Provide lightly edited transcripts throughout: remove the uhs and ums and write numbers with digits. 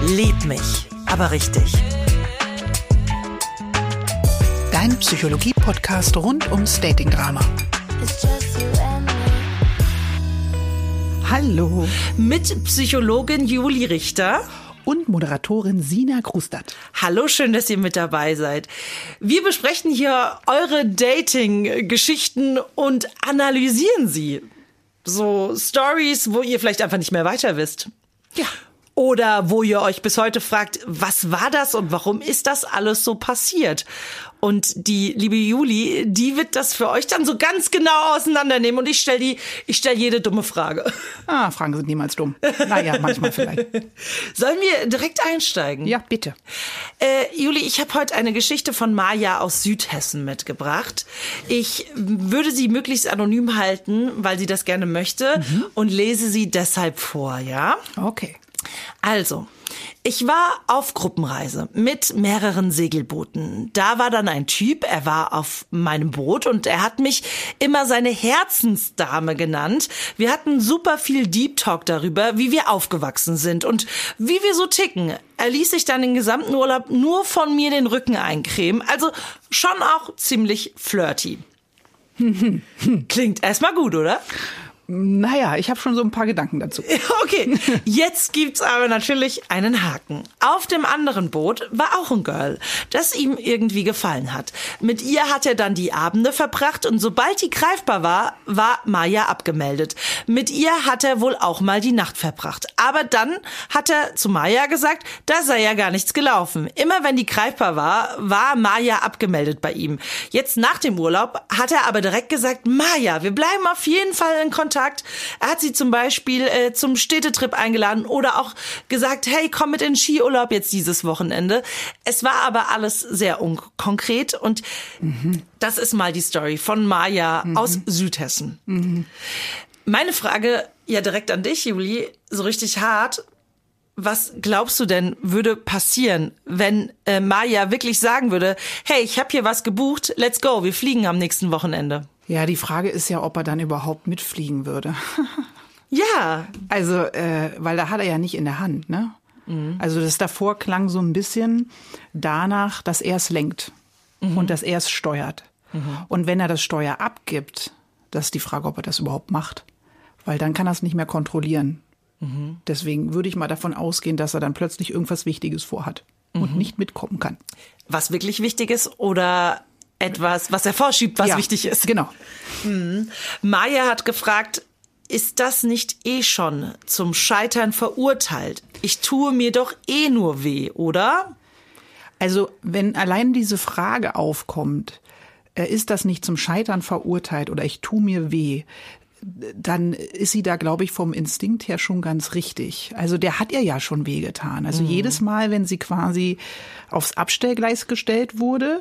Lieb mich, aber richtig. Dein Psychologie-Podcast rund ums Dating-Drama. Hallo. Mit Psychologin Julie Richter. Und Moderatorin Sina Krustat. Hallo, schön, dass ihr mit dabei seid. Wir besprechen hier eure Dating-Geschichten und analysieren sie. So Stories, wo ihr vielleicht einfach nicht mehr weiter wisst. Ja. Oder wo ihr euch bis heute fragt, was war das und warum ist das alles so passiert? Und die liebe Julie, die wird das für euch dann so ganz genau auseinandernehmen und ich stell jede dumme Frage. Fragen sind niemals dumm. Naja, manchmal vielleicht. Sollen wir direkt einsteigen? Ja, bitte. Julie, ich habe heute eine Geschichte von Maja aus Südhessen mitgebracht. Ich würde sie möglichst anonym halten, weil sie das gerne möchte und lese sie deshalb vor, ja? Okay. Also, ich war auf Gruppenreise mit mehreren Segelbooten. Da war dann ein Typ, er war auf meinem Boot und er hat mich immer seine Herzensdame genannt. Wir hatten super viel Deep Talk darüber, wie wir aufgewachsen sind und wie wir so ticken. Er ließ sich dann den gesamten Urlaub nur von mir den Rücken eincremen, also schon auch ziemlich flirty. Klingt erstmal gut, oder? Naja, ich habe schon so ein paar Gedanken dazu. Okay, jetzt gibt's aber natürlich einen Haken. Auf dem anderen Boot war auch ein Girl, das ihm irgendwie gefallen hat. Mit ihr hat er dann die Abende verbracht und sobald die greifbar war, war Maja abgemeldet. Mit ihr hat er wohl auch mal die Nacht verbracht. Aber dann hat er zu Maja gesagt, da sei ja gar nichts gelaufen. Immer wenn die greifbar war, war Maja abgemeldet bei ihm. Jetzt nach dem Urlaub hat er aber direkt gesagt, Maja, wir bleiben auf jeden Fall in Kontakt. Er hat sie zum Beispiel zum Städtetrip eingeladen oder auch gesagt, hey, komm mit in den Skiurlaub jetzt dieses Wochenende. Es war aber alles sehr unkonkret und das ist mal die Story von Maja aus Südhessen. Meine Frage ja direkt an dich, Julie, so richtig hart. Was glaubst du denn, würde passieren, wenn Maja wirklich sagen würde, hey, ich habe hier was gebucht, let's go, wir fliegen am nächsten Wochenende? Ja, die Frage ist ja, ob er dann überhaupt mitfliegen würde. Ja. Also, weil da hat er ja nicht in der Hand, ne? Also das davor klang so ein bisschen danach, dass er es lenkt und dass er es steuert. Und wenn er das Steuer abgibt, das ist die Frage, ob er das überhaupt macht. Weil dann kann er es nicht mehr kontrollieren. Deswegen würde ich mal davon ausgehen, dass er dann plötzlich irgendwas Wichtiges vorhat und nicht mitkommen kann. Was wirklich wichtig ist oder etwas, was er vorschiebt, was wichtig ist. Genau. Maja hat gefragt, ist das nicht eh schon zum Scheitern verurteilt? Ich tue mir doch eh nur weh, oder? Also wenn allein diese Frage aufkommt, ist das nicht zum Scheitern verurteilt oder ich tue mir weh, dann ist sie da, glaube ich, vom Instinkt her schon ganz richtig. Also der hat ihr ja schon wehgetan. Also jedes Mal, wenn sie quasi aufs Abstellgleis gestellt wurde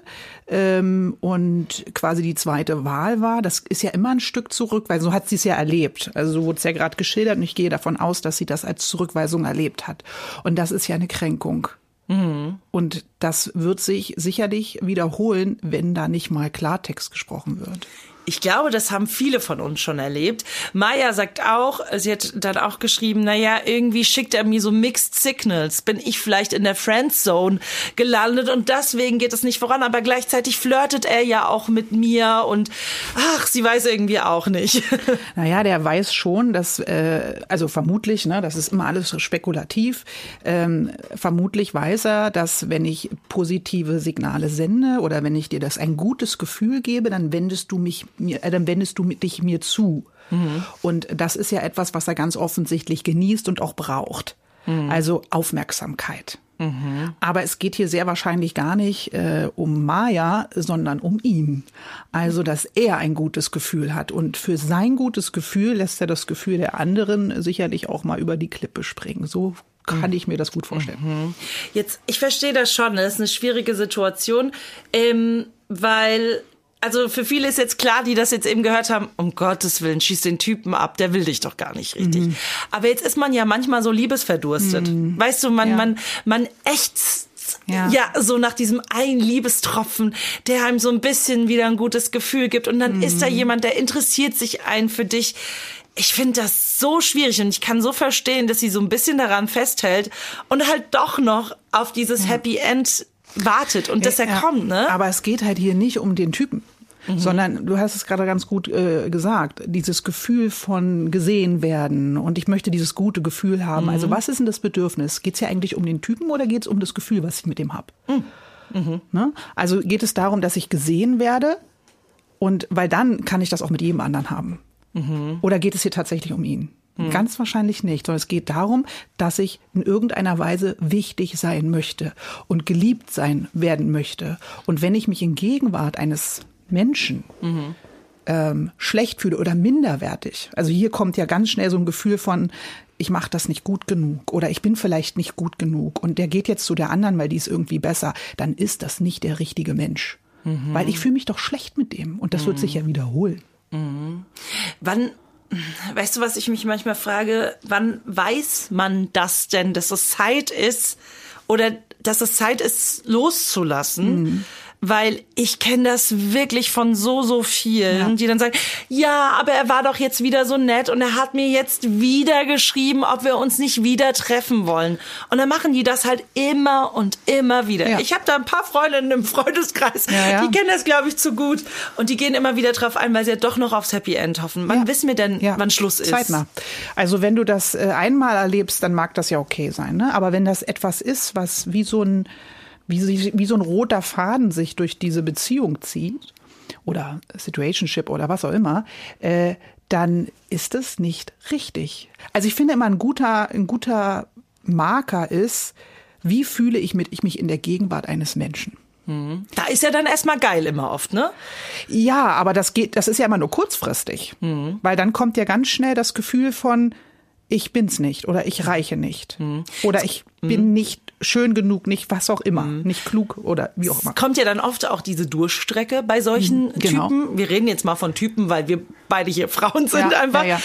und quasi die zweite Wahl war, das ist ja immer ein Stück zurück, weil so hat sie es ja erlebt. Also so wurde es ja gerade geschildert und ich gehe davon aus, dass sie das als Zurückweisung erlebt hat. Und das ist ja eine Kränkung. Und das wird sich sicherlich wiederholen, wenn da nicht mal Klartext gesprochen wird. Ich glaube, das haben viele von uns schon erlebt. Maja sagt auch, sie hat dann auch geschrieben, naja, irgendwie schickt er mir so Mixed Signals. Bin ich vielleicht in der Friendzone gelandet und deswegen geht es nicht voran. Aber gleichzeitig flirtet er ja auch mit mir und sie weiß irgendwie auch nicht. Naja, der weiß schon, dass, also vermutlich, ne, das ist immer alles spekulativ, vermutlich weiß er, dass wenn ich positive Signale sende oder wenn ich dir das ein gutes Gefühl gebe, dann wendest du dich mir zu. Und das ist ja etwas, was er ganz offensichtlich genießt und auch braucht. Also Aufmerksamkeit. Aber es geht hier sehr wahrscheinlich gar nicht um Maja, sondern um ihn. Also, dass er ein gutes Gefühl hat. Und für sein gutes Gefühl lässt er das Gefühl der anderen sicherlich auch mal über die Klippe springen. So kann ich mir das gut vorstellen. Jetzt, ich verstehe das schon. Das ist eine schwierige Situation, weil also für viele ist jetzt klar, die das jetzt eben gehört haben, um Gottes Willen, schieß den Typen ab, der will dich doch gar nicht richtig. Aber jetzt ist man ja manchmal so liebesverdurstet. Weißt du, man ächzt lechzt so nach diesem einen Liebestropfen, der einem so ein bisschen wieder ein gutes Gefühl gibt. Und dann ist da jemand, der interessiert sich für dich. Ich finde das so schwierig und ich kann so verstehen, dass sie so ein bisschen daran festhält und halt doch noch auf dieses Happy End wartet und dass er kommt, ne? Aber es geht halt hier nicht um den Typen. Sondern, du hast es gerade ganz gut gesagt, dieses Gefühl von gesehen werden und ich möchte dieses gute Gefühl haben. Also was ist denn das Bedürfnis? Geht es ja eigentlich um den Typen oder geht es um das Gefühl, was ich mit dem habe? Ne? Also geht es darum, dass ich gesehen werde und weil dann kann ich das auch mit jedem anderen haben. Oder geht es hier tatsächlich um ihn? Ganz wahrscheinlich nicht, sondern es geht darum, dass ich in irgendeiner Weise wichtig sein möchte und geliebt sein werden möchte. Und wenn ich mich in Gegenwart eines Menschen schlecht fühle oder minderwertig. Also hier kommt ja ganz schnell so ein Gefühl von, ich mache das nicht gut genug oder ich bin vielleicht nicht gut genug und der geht jetzt zu der anderen, weil die ist irgendwie besser. Dann ist das nicht der richtige Mensch. Weil ich fühle mich doch schlecht mit dem und das wird sich ja wiederholen. Wann, weißt du, was ich mich manchmal frage, wann weiß man das denn, dass es Zeit ist oder dass es Zeit ist, loszulassen? Weil ich kenne das wirklich von so vielen, die dann sagen, ja, aber er war doch jetzt wieder so nett und er hat mir jetzt wieder geschrieben, ob wir uns nicht wieder treffen wollen. Und dann machen die das halt immer und immer wieder. Ja. Ich habe da ein paar Freundinnen im Freundeskreis, die kennen das, glaube ich, zu gut. Und die gehen immer wieder drauf ein, weil sie ja doch noch aufs Happy End hoffen. Wann wissen wir denn, wann Schluss ist? Zeitnah. Also wenn du das einmal erlebst, dann mag das ja okay sein. Ne? Aber wenn das etwas ist, was wie so ein roter Faden sich durch diese Beziehung zieht oder Situationship oder was auch immer, dann ist es nicht richtig. Also ich finde immer ein guter Marker ist, wie fühle ich mich in der Gegenwart eines Menschen. Da ist ja dann erstmal geil immer oft, ne? Ja, aber das ist ja immer nur kurzfristig. Weil dann kommt ja ganz schnell das Gefühl von, ich bin's nicht oder ich reiche nicht. Oder ich bin nicht schön genug, nicht was auch immer, nicht klug oder wie auch immer. Es kommt ja dann oft auch diese Durchstrecke bei solchen Typen. Wir reden jetzt mal von Typen, weil wir beide hier Frauen sind einfach. Ja.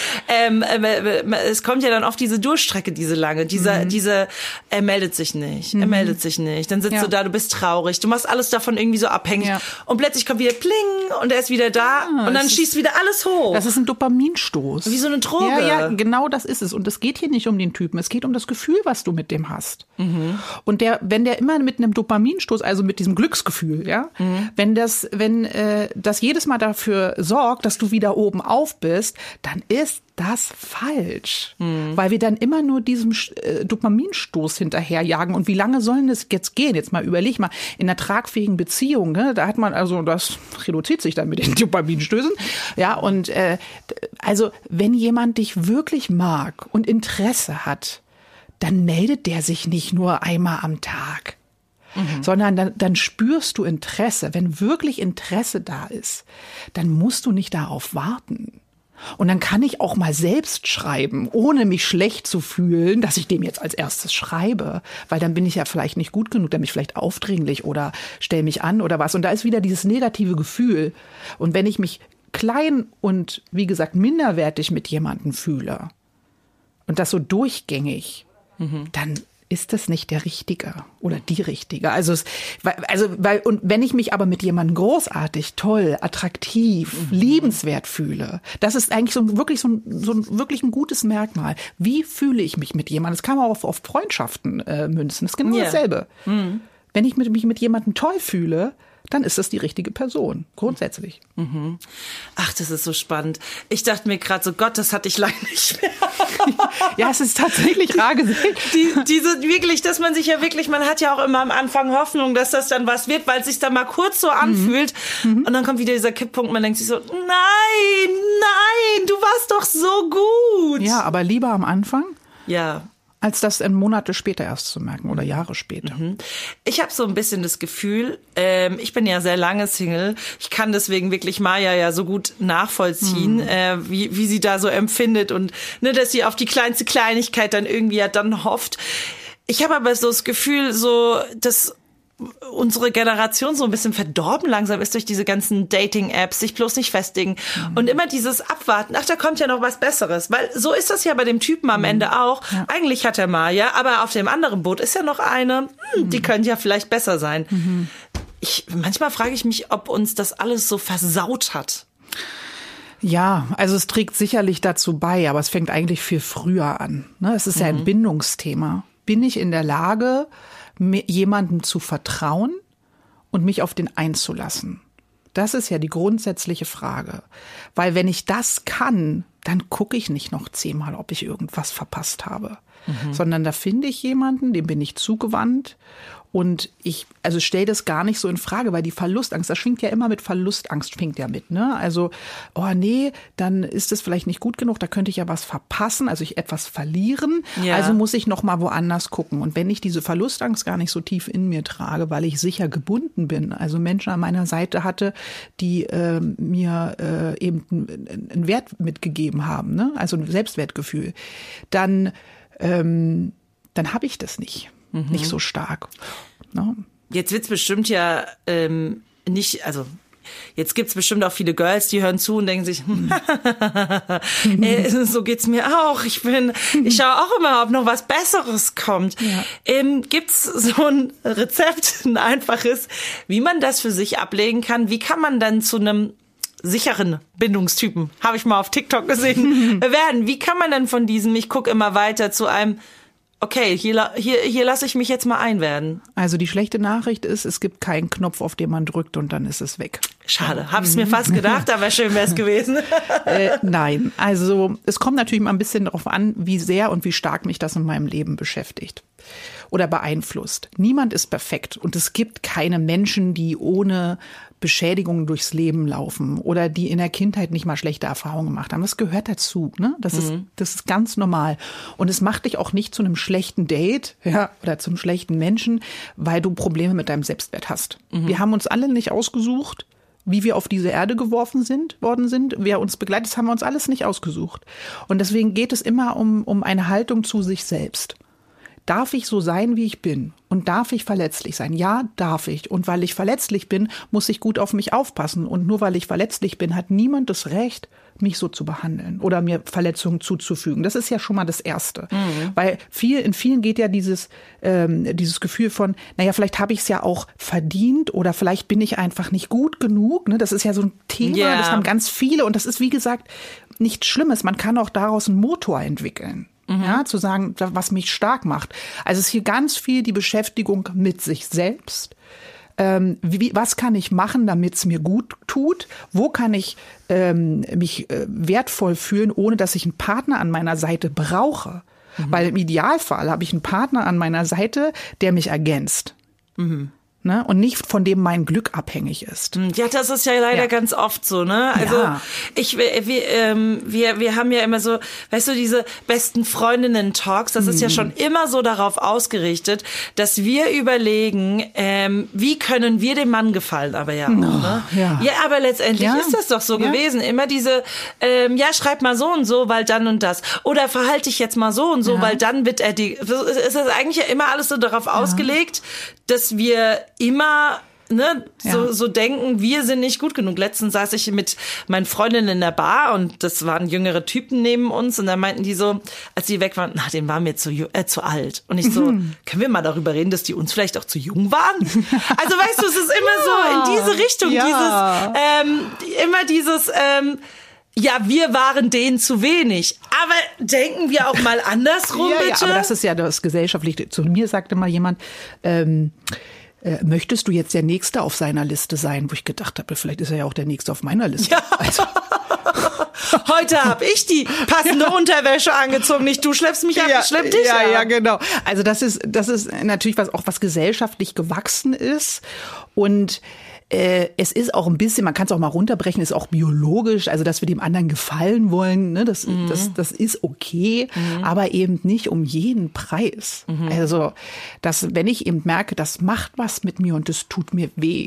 Es kommt ja dann oft diese Durchstrecke, diese lange, er meldet sich nicht, dann sitzt du da, du bist traurig, du machst alles davon irgendwie so abhängig und plötzlich kommt wieder Pling und er ist wieder da und dann schießt wieder alles hoch. Das ist ein Dopaminstoß. Wie so eine Droge. Ja, genau das ist es. Und es geht hier nicht um den Typen, es geht um das Gefühl, was du mit dem hast. Und wenn der immer mit einem Dopaminstoß, also mit diesem Glücksgefühl, wenn das jedes Mal dafür sorgt, dass du wieder oben auf bist, dann ist das falsch. Weil wir dann immer nur diesem Dopaminstoß hinterherjagen. Und wie lange sollen es jetzt gehen? Jetzt mal überleg mal, in einer tragfähigen Beziehung, ne, da hat man das reduziert sich dann mit den Dopaminstößen. Ja, und also wenn jemand dich wirklich mag und Interesse hat, dann meldet der sich nicht nur einmal am Tag, sondern dann spürst du Interesse. Wenn wirklich Interesse da ist, dann musst du nicht darauf warten. Und dann kann ich auch mal selbst schreiben, ohne mich schlecht zu fühlen, dass ich dem jetzt als erstes schreibe. Weil dann bin ich ja vielleicht nicht gut genug, dann bin ich vielleicht aufdringlich oder stell mich an oder was. Und da ist wieder dieses negative Gefühl. Und wenn ich mich klein und, wie gesagt, minderwertig mit jemandem fühle und das so durchgängig, dann ist das nicht der Richtige oder die Richtige. Und wenn ich mich aber mit jemandem großartig, toll, attraktiv, liebenswert fühle, das ist eigentlich wirklich ein gutes Merkmal. Wie fühle ich mich mit jemandem? Das kann man auch auf Freundschaften münzen. Das ist genau dasselbe. Wenn ich mich mit jemandem toll fühle, dann ist das die richtige Person, grundsätzlich. Ach, das ist so spannend. Ich dachte mir gerade so, Gott, das hatte ich lange nicht mehr. Ja, es ist tatsächlich rar gesehen. Wirklich, dass man sich ja wirklich, man hat ja auch immer am Anfang Hoffnung, dass das dann was wird, weil es sich dann mal kurz so anfühlt. Und dann kommt wieder dieser Kipppunkt, man denkt sich so, nein, du warst doch so gut. Ja, aber lieber am Anfang. Ja. Als das Monate später erst zu merken oder Jahre später. Ich habe so ein bisschen das Gefühl, ich bin ja sehr lange Single, ich kann deswegen wirklich Maja ja so gut nachvollziehen, wie sie da so empfindet und ne, dass sie auf die kleinste Kleinigkeit dann irgendwie ja dann hofft. Ich habe aber so das Gefühl, so dass unsere Generation so ein bisschen verdorben langsam ist durch diese ganzen Dating-Apps, sich bloß nicht festlegen und immer dieses Abwarten, ach, da kommt ja noch was Besseres, weil so ist das ja bei dem Typen am Ende auch. Ja. Eigentlich hat er Maja, aber auf dem anderen Boot ist ja noch eine, die könnte ja vielleicht besser sein. Manchmal frage ich mich, ob uns das alles so versaut hat. Ja, also es trägt sicherlich dazu bei, aber es fängt eigentlich viel früher an. Es ist ja ein Bindungsthema. Bin ich in der Lage, jemandem zu vertrauen und mich auf den einzulassen? Das ist ja die grundsätzliche Frage. Weil wenn ich das kann, dann gucke ich nicht noch 10-mal, ob ich irgendwas verpasst habe. Sondern da finde ich jemanden, dem bin ich zugewandt. Und ich stelle das gar nicht so in Frage, weil die Verlustangst, das schwingt ja immer mit Verlustangst, schwingt ja mit, ne? Also, oh nee, dann ist es vielleicht nicht gut genug, da könnte ich ja was verpassen, also ich etwas verlieren, also muss ich noch mal woanders gucken. Und wenn ich diese Verlustangst gar nicht so tief in mir trage, weil ich sicher gebunden bin, also Menschen an meiner Seite hatte, die mir eben einen Wert mitgegeben haben, ne? Also ein Selbstwertgefühl, dann habe ich das nicht. Nicht so stark. No. Jetzt wird's bestimmt ja nicht, also jetzt gibt's bestimmt auch viele Girls, die hören zu und denken sich, so geht's mir auch. Ich schaue auch immer, ob noch was Besseres kommt. Ja. Gibt's so ein Rezept, ein einfaches, wie man das für sich ablegen kann? Wie kann man dann zu einem sicheren Bindungstypen, habe ich mal auf TikTok gesehen, werden? Wie kann man dann von diesem, ich gucke immer weiter, zu einem, okay, hier lasse ich mich jetzt mal einwerden? Also die schlechte Nachricht ist, es gibt keinen Knopf, auf den man drückt und dann ist es weg. Schade, hab's mir fast gedacht, aber schön wäre es gewesen. Nein, also es kommt natürlich mal ein bisschen darauf an, wie sehr und wie stark mich das in meinem Leben beschäftigt oder beeinflusst. Niemand ist perfekt und es gibt keine Menschen, die ohne Beschädigungen durchs Leben laufen oder die in der Kindheit nicht mal schlechte Erfahrungen gemacht haben. Das gehört dazu, ne? Das ist ganz normal. Und es macht dich auch nicht zu einem schlechten Date, ja, oder zum schlechten Menschen, weil du Probleme mit deinem Selbstwert hast. Wir haben uns alle nicht ausgesucht, wie wir auf diese Erde geworfen worden sind. Wer uns begleitet, das haben wir uns alles nicht ausgesucht. Und deswegen geht es immer um eine Haltung zu sich selbst. Darf ich so sein, wie ich bin? Und darf ich verletzlich sein? Ja, darf ich. Und weil ich verletzlich bin, muss ich gut auf mich aufpassen. Und nur weil ich verletzlich bin, hat niemand das Recht, mich so zu behandeln oder mir Verletzungen zuzufügen. Das ist ja schon mal das Erste. Weil in vielen geht ja dieses Gefühl von, naja, vielleicht habe ich es ja auch verdient oder vielleicht bin ich einfach nicht gut genug. Ne? Das ist ja so ein Thema, das haben ganz viele. Und das ist, wie gesagt, nichts Schlimmes. Man kann auch daraus einen Motor entwickeln. Ja, zu sagen, was mich stark macht. Also es ist hier ganz viel die Beschäftigung mit sich selbst. Was kann ich machen, damit es mir gut tut? Wo kann ich mich wertvoll fühlen, ohne dass ich einen Partner an meiner Seite brauche? Weil im Idealfall habe ich einen Partner an meiner Seite, der mich ergänzt. Ne? Und nicht von dem mein Glück abhängig ist. Ja, das ist ja leider ganz oft so, ne? Also wir haben ja immer so, weißt du, diese besten Freundinnen-Talks, das ist ja schon immer so darauf ausgerichtet, dass wir überlegen, wie können wir dem Mann gefallen, aber ja auch, ne? Ja, aber letztendlich ist das doch so gewesen. Immer diese, schreib mal so und so, weil dann und das. Oder verhalte dich jetzt mal so und so, weil dann wird er die. Es ist eigentlich ja immer alles so darauf ausgelegt, dass wir immer so denken, wir sind nicht gut genug. Letztens saß ich mit meinen Freundinnen in der Bar und das waren jüngere Typen neben uns und da meinten die so, als die weg waren, dem waren wir zu alt. Und ich so, können wir mal darüber reden, dass die uns vielleicht auch zu jung waren? Also weißt du, es ist immer so in diese Richtung, wir waren denen zu wenig. Aber denken wir auch mal andersrum, bitte? Ja, aber das ist ja das Gesellschaftliche. Zu mir sagte mal jemand, möchtest du jetzt der Nächste auf seiner Liste sein? Wo ich gedacht habe, vielleicht ist er ja auch der Nächste auf meiner Liste. Ja. Also. Heute habe ich die passende Unterwäsche angezogen, nicht du schleppst mich ab, ich schlepp dich ab. Ja, genau. Also das ist natürlich was gesellschaftlich gewachsen ist und es ist auch ein bisschen, man kann es auch mal runterbrechen, ist auch biologisch, also dass wir dem anderen gefallen wollen, ne, das ist okay, aber eben nicht um jeden Preis. Also, dass wenn ich eben merke, das macht was mit mir und das tut mir weh,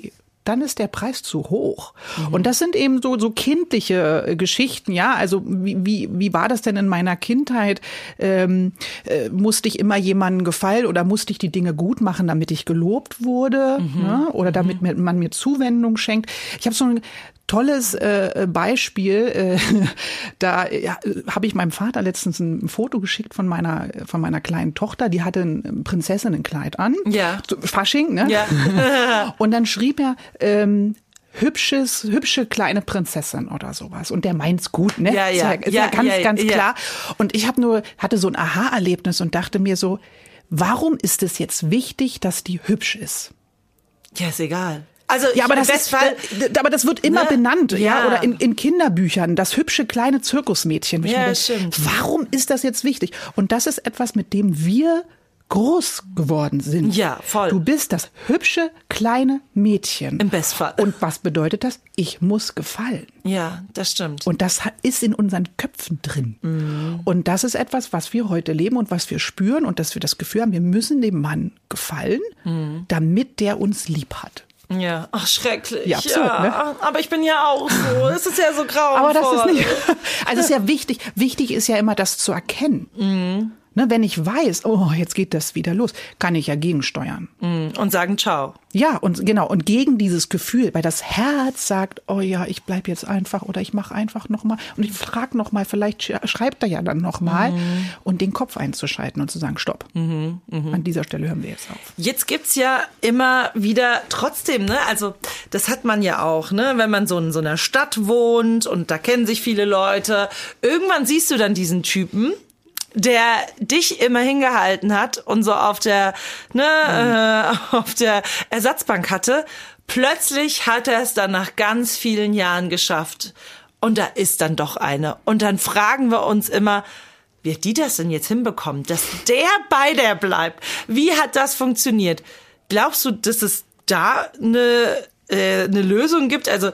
dann ist der Preis zu hoch. Und das sind eben so kindliche Geschichten, ja. Also wie war das denn in meiner Kindheit? Musste ich immer jemandem gefallen oder musste ich die Dinge gut machen, damit ich gelobt wurde, ne? Oder damit man mir Zuwendung schenkt? Ich habe so ein tolles Beispiel. Da habe ich meinem Vater letztens ein Foto geschickt von meiner kleinen Tochter. Die hatte ein Prinzessinnenkleid an. Ja. Fasching, ne? Ja. Und dann schrieb er, hübsche kleine Prinzessin oder sowas. Und der meint's gut, ne? Ja, ja. Ist ja ganz klar. Und ich hatte so ein Aha-Erlebnis und dachte mir so, warum ist es jetzt wichtig, dass die hübsch ist? Ja, ist egal. Also ja, aber das wird immer benannt, ja, oder in Kinderbüchern, das hübsche kleine Zirkusmädchen. Ja, stimmt. Warum ist das jetzt wichtig? Und das ist etwas, mit dem wir groß geworden sind. Ja, voll. Du bist das hübsche kleine Mädchen. Im Bestfall. Und was bedeutet das? Ich muss gefallen. Ja, das stimmt. Und das ist in unseren Köpfen drin. Mhm. Und das ist etwas, was wir heute leben und was wir spüren und dass wir das Gefühl haben, wir müssen dem Mann gefallen, damit der uns lieb hat. Ja, ach, schrecklich. Ja, absurd, ja. Ne? Aber ich bin ja auch so. Es ist ja so grauenvoll. Aber das ist nicht. Also es ist ja wichtig. Wichtig ist ja immer, das zu erkennen. Mhm. Ne, wenn ich weiß, oh, jetzt geht das wieder los, kann ich ja gegensteuern. Und sagen Ciao. Ja, und genau. Und gegen dieses Gefühl, weil das Herz sagt, oh ja, ich bleib jetzt einfach oder ich mache einfach nochmal und ich frage nochmal, vielleicht schreibt er ja dann nochmal und den Kopf einzuschalten und zu sagen, stopp. An dieser Stelle hören wir jetzt auf. Jetzt gibt's ja immer wieder trotzdem, ne, also das hat man ja auch, ne, wenn man so in so einer Stadt wohnt und da kennen sich viele Leute, irgendwann siehst du dann diesen Typen, der dich immer hingehalten hat und so auf der Ersatzbank hatte. Plötzlich hat er es dann nach ganz vielen Jahren geschafft. Und da ist dann doch eine. Und dann fragen wir uns immer, wie hat die das denn jetzt hinbekommen, dass der bei der bleibt? Wie hat das funktioniert? Glaubst du, dass es da eine Lösung gibt? Also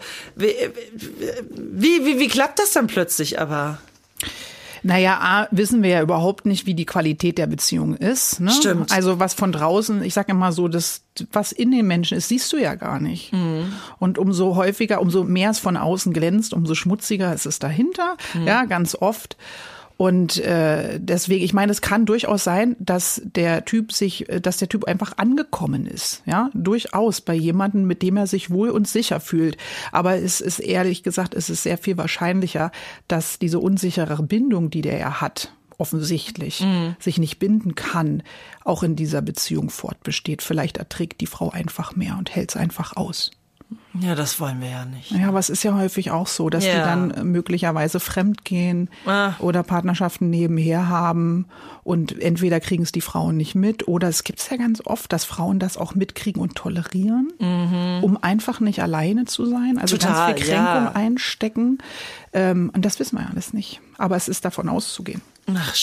wie klappt das dann plötzlich aber? Naja, wissen wir ja überhaupt nicht, wie die Qualität der Beziehung ist. Ne? Stimmt. Also was von draußen, ich sage immer so, das, was in den Menschen ist, siehst du ja gar nicht. Und umso häufiger, umso mehr es von außen glänzt, umso schmutziger ist es dahinter, ja, ganz oft. Und deswegen, ich meine, es kann durchaus sein, dass der Typ einfach angekommen ist, ja, durchaus bei jemandem, mit dem er sich wohl und sicher fühlt. Aber es ist ehrlich gesagt, es ist sehr viel wahrscheinlicher, dass diese unsichere Bindung, die der hat, offensichtlich sich nicht binden kann, auch in dieser Beziehung fortbesteht. Vielleicht erträgt die Frau einfach mehr und hält es einfach aus. Ja, das wollen wir ja nicht. Ja, aber es ist ja häufig auch so, dass die dann möglicherweise fremdgehen oder Partnerschaften nebenher haben und entweder kriegen es die Frauen nicht mit oder es gibt es ja ganz oft, dass Frauen das auch mitkriegen und tolerieren, um einfach nicht alleine zu sein, also total, ganz viel Kränkung einstecken. Und das wissen wir ja alles nicht, aber es ist davon auszugehen. Ach,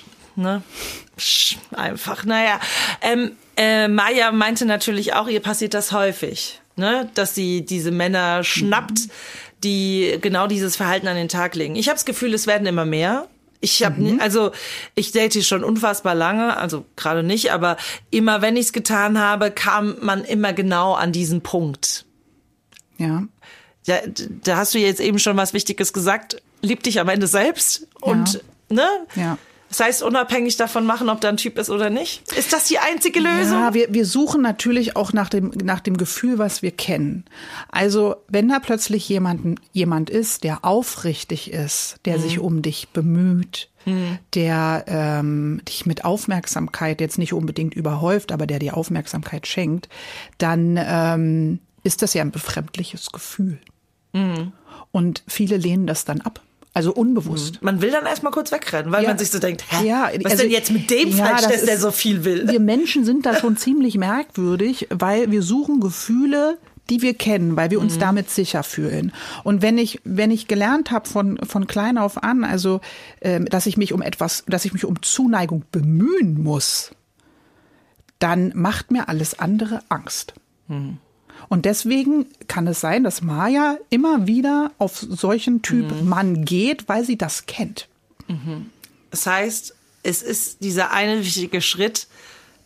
einfach, naja. Maja meinte natürlich auch, ihr passiert das häufig. Ne, dass sie diese Männer schnappt, die genau dieses Verhalten an den Tag legen. Ich habe das Gefühl, es werden immer mehr. Ich date schon unfassbar lange, also gerade nicht, aber immer wenn ich es getan habe, kam man immer genau an diesen Punkt. Ja. Ja, da hast du jetzt eben schon was Wichtiges gesagt. Lieb dich am Ende selbst und ne? Ja. Das heißt, unabhängig davon machen, ob da ein Typ ist oder nicht. Ist das die einzige Lösung? Ja, wir suchen natürlich auch nach dem Gefühl, was wir kennen. Also, wenn da plötzlich jemand ist, der aufrichtig ist, der sich um dich bemüht, der dich mit Aufmerksamkeit jetzt nicht unbedingt überhäuft, aber der dir Aufmerksamkeit schenkt, dann ist das ja ein befremdliches Gefühl. Und viele lehnen das dann ab. Also unbewusst. Man will dann erstmal kurz wegrennen, weil man sich so denkt, was also, denn jetzt mit dem falsch, dass der so viel will? Wir Menschen sind da schon ziemlich merkwürdig, weil wir suchen Gefühle, die wir kennen, weil wir uns damit sicher fühlen. Und wenn ich gelernt habe von klein auf an, also dass ich mich um Zuneigung bemühen muss, dann macht mir alles andere Angst. Und deswegen kann es sein, dass Maja immer wieder auf solchen Typ Mann geht, weil sie das kennt. Das heißt, es ist dieser eine wichtige Schritt,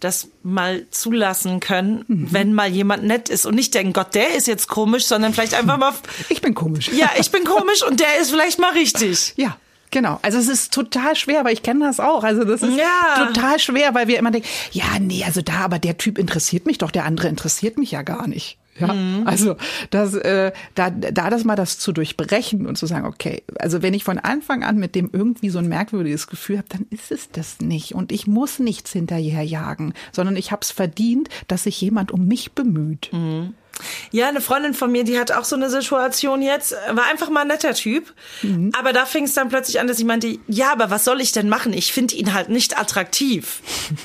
das mal zulassen können, wenn mal jemand nett ist und nicht denken, Gott, der ist jetzt komisch, sondern vielleicht einfach mal... Ich bin komisch. Ja, ich bin komisch und der ist vielleicht mal richtig. Ja. Genau, also es ist total schwer, aber ich kenne das auch. Also das ist total schwer, weil wir immer denken, ja, nee, also aber der Typ interessiert mich doch, der andere interessiert mich ja gar nicht. Ja, also das mal das zu durchbrechen und zu sagen, okay, also wenn ich von Anfang an mit dem irgendwie so ein merkwürdiges Gefühl habe, dann ist es das nicht und ich muss nichts hinterherjagen, sondern ich habe es verdient, dass sich jemand um mich bemüht. Ja, eine Freundin von mir, die hat auch so eine Situation jetzt, war einfach mal ein netter Typ, aber da fing es dann plötzlich an, dass ich meinte, ja, aber was soll ich denn machen? Ich finde ihn halt nicht attraktiv.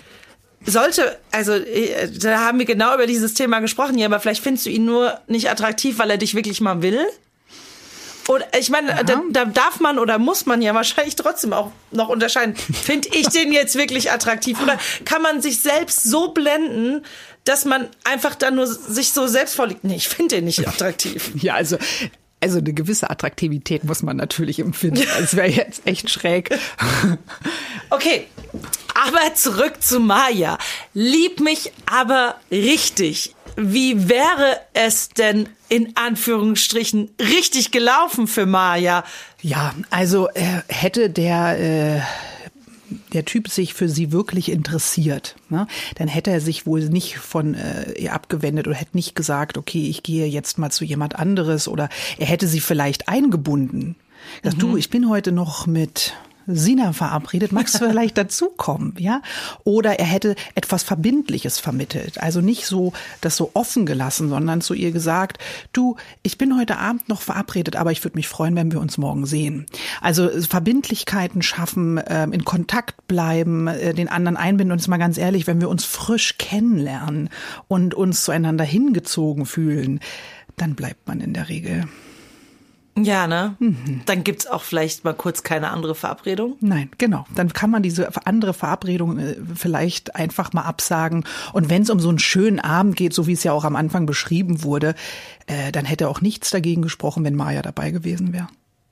Da haben wir genau über dieses Thema gesprochen, ja, aber vielleicht findest du ihn nur nicht attraktiv, weil er dich wirklich mal will. Oder ich meine, da darf man oder muss man ja wahrscheinlich trotzdem auch noch unterscheiden. Finde ich den jetzt wirklich attraktiv? Oder kann man sich selbst so blenden, dass man einfach dann nur sich so selbst vorliegt? Nee, ich finde den nicht attraktiv. Ja, also eine gewisse Attraktivität muss man natürlich empfinden. Das wäre jetzt echt schräg. Okay, aber zurück zu Maja. Lieb mich aber richtig. Wie wäre es denn in Anführungsstrichen richtig gelaufen für Maja? Ja, also hätte der Typ sich für sie wirklich interessiert, ne, dann hätte er sich wohl nicht von ihr abgewendet oder hätte nicht gesagt, okay, ich gehe jetzt mal zu jemand anderes, oder er hätte sie vielleicht eingebunden. Gesagt, du, ich bin heute noch mit Sina verabredet, magst du vielleicht dazukommen, ja? Oder er hätte etwas Verbindliches vermittelt, also nicht so das so offen gelassen, sondern zu ihr gesagt, du, ich bin heute Abend noch verabredet, aber ich würde mich freuen, wenn wir uns morgen sehen. Also Verbindlichkeiten schaffen, in Kontakt bleiben, den anderen einbinden, und jetzt mal ganz ehrlich, wenn wir uns frisch kennenlernen und uns zueinander hingezogen fühlen, dann bleibt man in der Regel. Ja, ne? Dann gibt's auch vielleicht mal kurz keine andere Verabredung. Nein, genau. Dann kann man diese andere Verabredung vielleicht einfach mal absagen. Und wenn es um so einen schönen Abend geht, so wie es ja auch am Anfang beschrieben wurde, dann hätte auch nichts dagegen gesprochen, wenn Maja dabei gewesen wäre.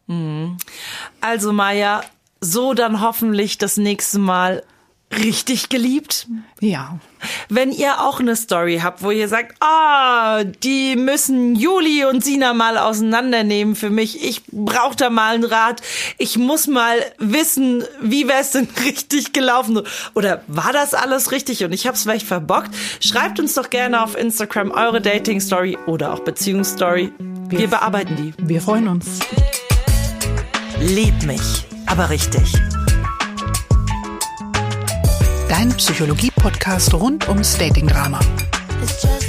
Also Maja, so dann hoffentlich das nächste Mal richtig geliebt. Ja. Wenn ihr auch eine Story habt, wo ihr sagt, die müssen Juli und Sina mal auseinandernehmen für mich. Ich brauche da mal einen Rat. Ich muss mal wissen, wie wäre es denn richtig gelaufen? Oder war das alles richtig und ich habe es vielleicht verbockt? Schreibt uns doch gerne auf Instagram eure Dating-Story oder auch Beziehungsstory. Wir bearbeiten die. Wir freuen uns. Lieb mich, aber richtig. Dein Psychologie-Podcast rund ums Dating-Drama.